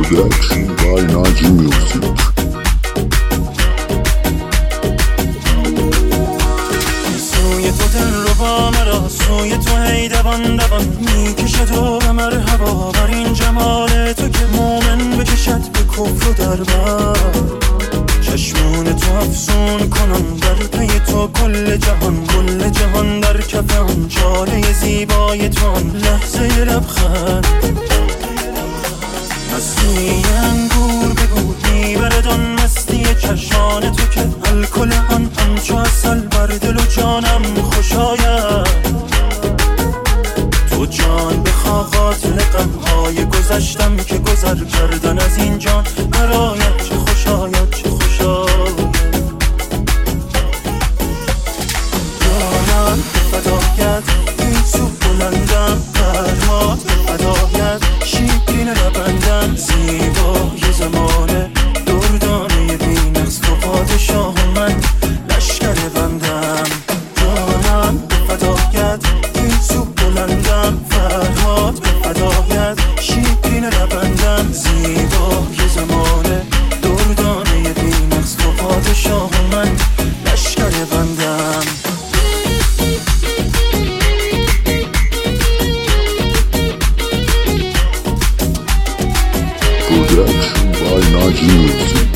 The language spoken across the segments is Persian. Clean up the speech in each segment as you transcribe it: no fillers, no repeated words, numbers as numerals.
Production by Naji Music. سوی تو دل رو با مرا، سوی تو هی دوان دوان میکشد و به مرحبا بر این جمال تو که مومن بکشد به کفر و دربر. چشمون تو افسون کنم در پی تو کل جهان در کف آن چاله زیبای تو آن لحظه لبخند. مستی انگور بگو میبرد آن مستی چشمان تو که الکل آن همچو عسل بر دل و جانم خوش آید. تو جان بخوا قاتل غمهای گذشتم که گذر کردن از این جان برایت چه خوش آید چه خوش آید. جانم به فدایت این سو بلندم فرهاد به فدایت شیرین لبندم زیبای زمانه دردانه بی‌نقص تو پادشاه من لشکر بندم. جانم به فدایت این سو بلندم فرهاد به فدایت شیرین لبندم زیبای زمانه دردانه بی‌نقص تو پادشاه من لشکر بندم. Production by Naji Music.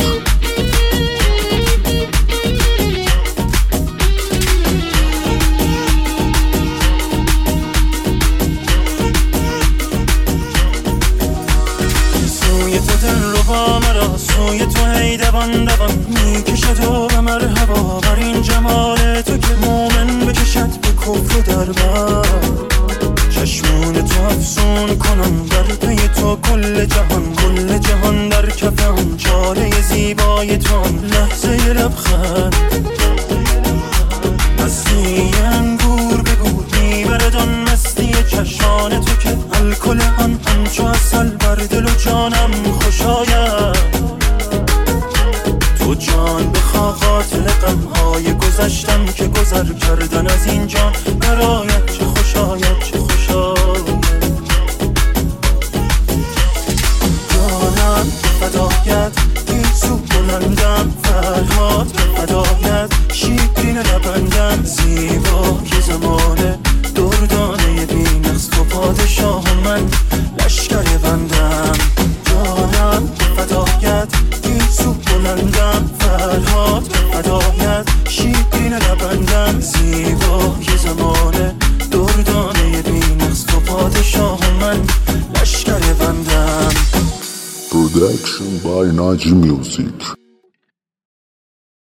سوی تو دل رو با مرا، سوی تو هی دوان دوان میکشد و به مرحبا بر این جمال تو که مومن بکشد به کفر و دربر. چشمون تو افسون کنم در پی تو کل جهان در کف آن چاله زیبای تو آن لحظه لبخند. مستی انگور بگو میبرد آن مستی چشمان تو که الکل آن همچو عسل بر دل و جانم خوش آید. تو جان بخوا قاتل غمهای گذشتم که گذر کردن از این جان برایت چه خوش آید چه خوش آید. جانم به فدایت این سو بلندم فرهاد به فدایت شیرین لبندم زیبای زمانه دردانه بی‌نقص تو پادشاه من لشکر بندم. جانم به فدایت این سو بلندم فرهاد به فدایت شیرین لبندم زیبای زمانه دردانه بی‌نقص تو پادشاه من لشکر بندم. Production by Naji Music.